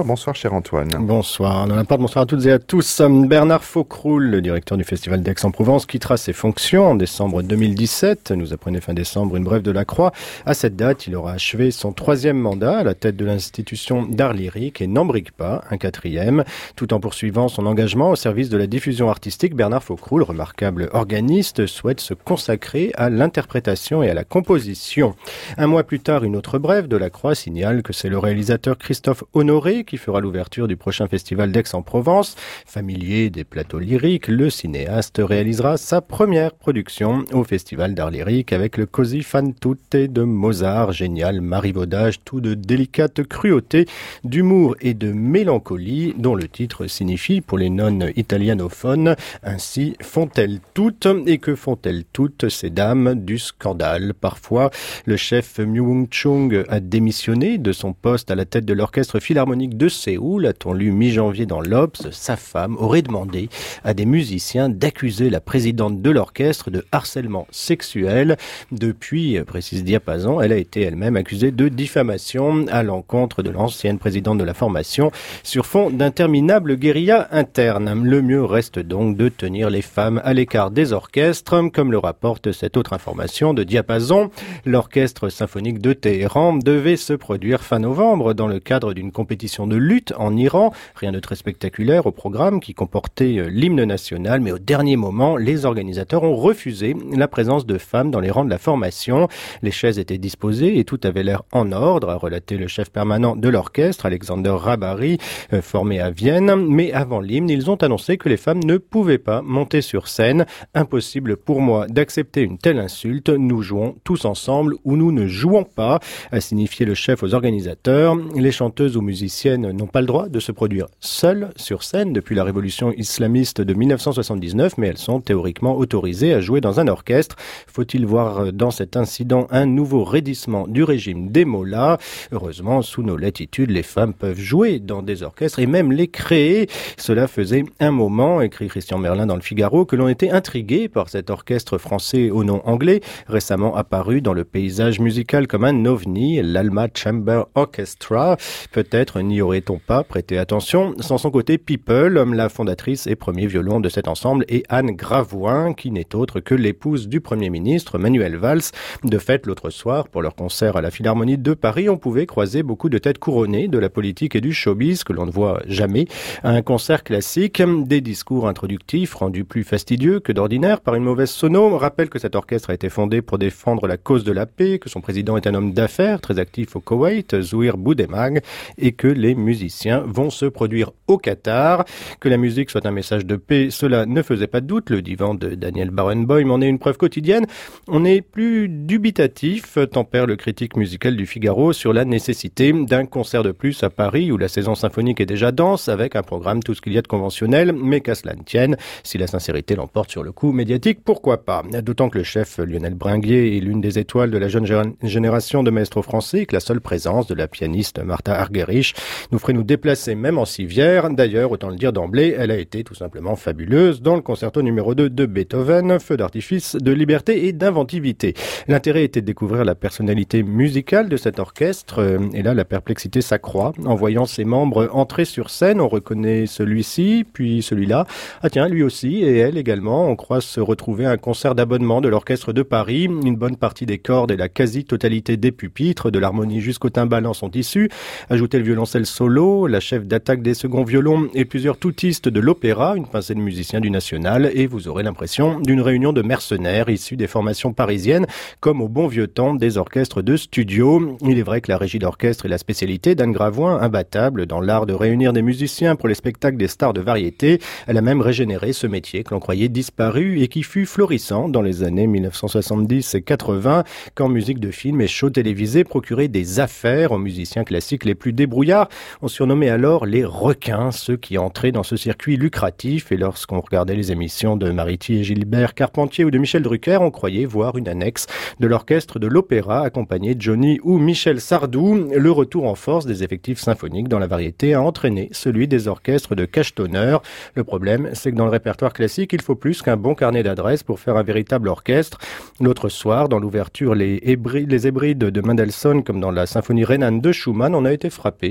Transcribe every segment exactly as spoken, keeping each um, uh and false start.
bonsoir cher Antoine. Bonsoir, dans la part, bonsoir à toutes et à tous. Bernard Faucroul, le directeur du Festival d'Aix-en-Provence, quittera ses fonctions en décembre deux mille dix-sept, nous apprenait fin décembre une brève de la Croix. À cette date, il aura achevé son troisième mandat à la tête de l'institution d'art lyrique et n'embrique pas un quatrième. Tout en poursuivant son engagement au service de la diffusion artistique, Bernard Faucroul, remarquable organiste, souhaite se consacrer à l'interprétation et à la composition. Un mois plus tard, une autre brève de la Croix signale que c'est le réalisateur Christophe Honoré qui fera l'ouverture du prochain festival d'Aix-en-Provence. Familier des plateaux lyriques, le cinéaste réalisera sa première production au festival d'art lyrique avec le Così fan tutte de Mozart, génial marivaudage tout de délicate cruauté, d'humour et de mélancolie dont le titre signifie pour les non-italianophones ainsi font-elles toutes, et que font-elles toutes ces dames du scandale. Parfois, le chef Myung Chung a démissionné de son poste à la tête de l'orchestre philharmonique de Séoul, a-t-on lu mi-janvier dans l'Obs. Sa femme aurait demandé à des musiciens d'accuser la présidente de l'orchestre de harcèlement sexuel. Depuis, précise Diapason, elle a été elle-même accusée de diffamation à l'encontre de l'ancienne présidente de la formation sur fond d'interminables guérillas internes. Le mieux reste donc de tenir les femmes à l'écart des orchestres, comme le rapporte cette autre information de Diapason. L'orchestre symphonique de Téhéran devait se produire fin novembre dans le cadre d'une compétition de lutte en Iran. Rien de très spectaculaire au programme qui comportait l'hymne national, mais au dernier moment, les organisateurs ont refusé la présence de femmes dans les rangs de la formation. Les chaises étaient disposées et tout avait l'air en ordre, a relaté le chef permanent de l'orchestre, Alexander Rabari, formé à Vienne. Mais avant l'hymne, ils ont annoncé que les femmes ne pouvaient pas monter sur scène. Impossible pour moi d'accepter une telle insulte. Nous jouons tous ensemble ou nous ne jouons pas, a signifié le chef aux organisateurs. Les chanteuses ou musiciennes n'ont pas le droit de se produire seules sur scène depuis la révolution islamiste de mille neuf cent soixante-dix-neuf, mais elles sont théoriquement autorisées à jouer dans un orchestre. Faut-il voir dans cet incident un nouveau raidissement du régime des mollahs? Heureusement, sous nos latitudes, les femmes peuvent jouer dans des orchestres et même les créer. Cela faisait un moment, écrit Christian Merlin dans le Figaro, que l'on était intrigué par cet orchestre français au nom anglais, récemment apparu dans le paysage musical comme un ovni, l'Alma Chamber Orchestra. Peut-être n'y aurait-on pas prêté attention. Sans son côté People, la fondatrice et premier violon de cet ensemble, est Anne Gravoin, qui n'est autre que l'épouse du Premier ministre, Manuel Valls. De fait, l'autre soir, pour leur concert à la Philharmonie de Paris, on pouvait croiser beaucoup de têtes couronnées de la politique et du showbiz que l'on ne voit jamais. Un concert classique, des discours introductifs rendus plus fastidieux que d'ordinaire par une mauvaise sono rappellent que cet orchestre a été fondé pour défendre la cause de la paix, que son président est un homme d'affaires très actif au Koweït, Zouir Boudemag, et que les musiciens vont se produire au Qatar. Que la musique soit un message de paix, cela ne faisait pas de doute. Le divan de Daniel Barenboim en est une preuve quotidienne. On est plus dubitatif, tempère le critique musical du Figaro, sur la nécessité d'un concert de plus à Paris où la saison symphonique est déjà dense avec un programme tout ce qu'il y a de conventionnel, mais qu'à cela ne tienne, si la sincérité l'emporte sur le coup médiatique, pourquoi pas? D'autant que le chef Lionel Bringuier est l'une des étoiles de la jeune génération de maestros français, que la seule présence de la pianiste Martha Argerich nous ferait nous déplacer même en civière. D'ailleurs, autant le dire d'emblée, elle a été tout simplement fabuleuse dans le concerto numéro deux de Beethoven, feu d'artifice de liberté et d'inventivité. L'intérêt était de découvrir la personnalité musicale de cet orchestre, et là la perplexité s'accroît. En voyant ses membres entrer sur scène, on reconnaît celui-ci, puis celui-là. Ah tiens, lui aussi, et elle également. On croit se retrouver à un concert d'abonnement de l'orchestre de Paris. Une bonne partie des cordes et la quasi-totalité des pupitres, de l'harmonie jusqu'au timbalan sont issus. Ajoutez le violoncelle solo, la chef d'attaque des seconds violons et plusieurs toutistes de l'opéra, une pincée de musiciens du National, et vous aurez l'impression d'une réunion de mercenaires issus des formations parisiennes, comme au bon vieux temps des orchestres de studio. Il est vrai que la régie d'orchestre est la spécialité d'Anne Gravoin, imbattable dans l'art de réunir des musiciens pour les spectacles des stars de variété. Elle a même régénéré ce métier que l'on croyait disparu et qui fut florissant dans les années mille neuf cent soixante-dix et quatre-vingts, quand musique de film et shows télévisés procuraient des affaires aux musiciens classiques les plus débrouillards. On surnommait alors les requins, ceux qui entraient dans ce circuit lucratif, et lorsqu'on regardait les émissions de Mariti et Gilbert Carpentier ou de Michel Drucker, on croyait voir une annexe de l'orchestre de l'opéra accompagné de Johnny ou Michel Sardou. Le retour en force des effectifs symphoniques dans la variété a entraîné celui des orchestres de cachetonneurs. Le problème, c'est que dans le répertoire classique, il faut plus qu'un bon carnet d'adresses pour faire un véritable orchestre. L'autre soir, dans l'ouverture Les Hébrides, les Hébrides de Mendelssohn, comme dans la symphonie rhénane de Schumann, on a été frappé par la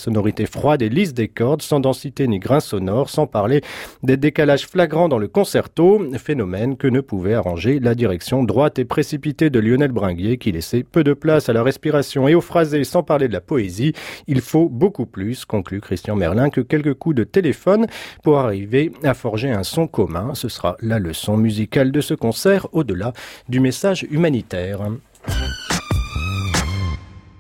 sonorité froide et lisse des cordes, sans densité ni grain sonore, sans parler des décalages flagrants dans le concerto, phénomène que ne pouvait arranger la direction droite et précipitée de Lionel Bringuier qui laissait peu de place à la respiration et au phrasé, sans parler de la poésie. Il faut beaucoup plus, conclut Christian Merlin, que quelques coups de téléphone pour arriver à forger un son commun. Ce sera la leçon musicale de ce concert au-delà du message humanitaire.